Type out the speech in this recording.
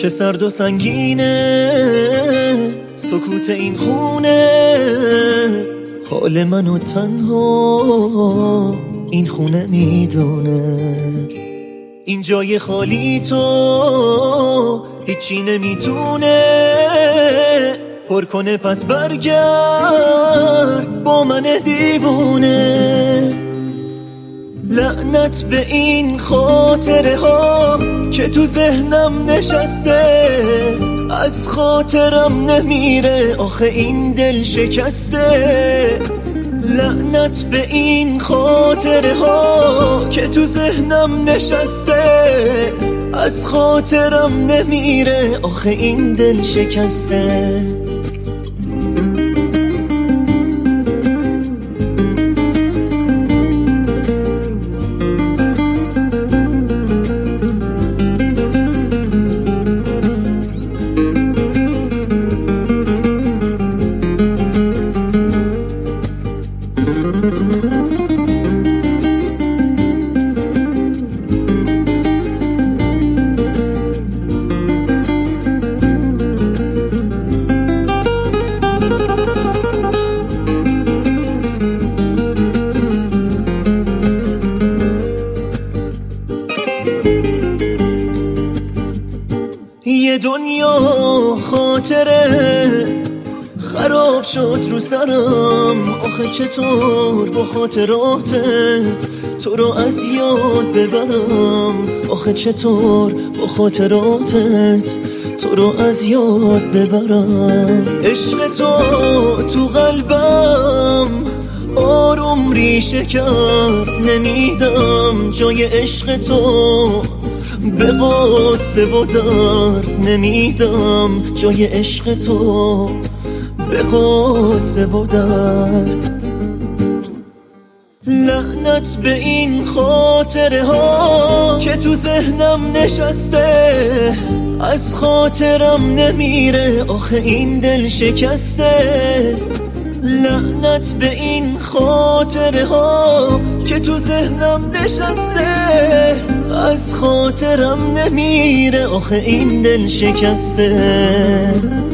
چه سرد و سنگینه سکوت این خونه، حال منو تنها این خونه میدونه. این جای خالی تو هیچی نمیتونه پر کنه، پس برگرد با من دیوونه. لعنت به این خاطره ها که تو ذهنم نشسته، از خاطرم نمیره آخه این دل شکسته. لعنت به این خاطره ها که تو ذهنم نشسته، از خاطرم نمیره آخه این دل شکسته. یه دنیا خاطره خراب شد رو سرم، آخه چطور با خاطراتت تو رو از یاد ببرم، آخه چطور با خاطراتت تو رو از یاد ببرم. عشق تو قلبم آروم ریشه کرد، نمیدم جای عشق تو به قصه و درد، نمیدم جای عشق تو به قصه و درد. لعنت به این خاطره ها که تو ذهنم نشسته، از خاطرم نمیره آخه این دل شکسته. لعنت به این خاطره ها که تو ذهنم نشسته، از خاطرم نمیره آخه این دل شکسته.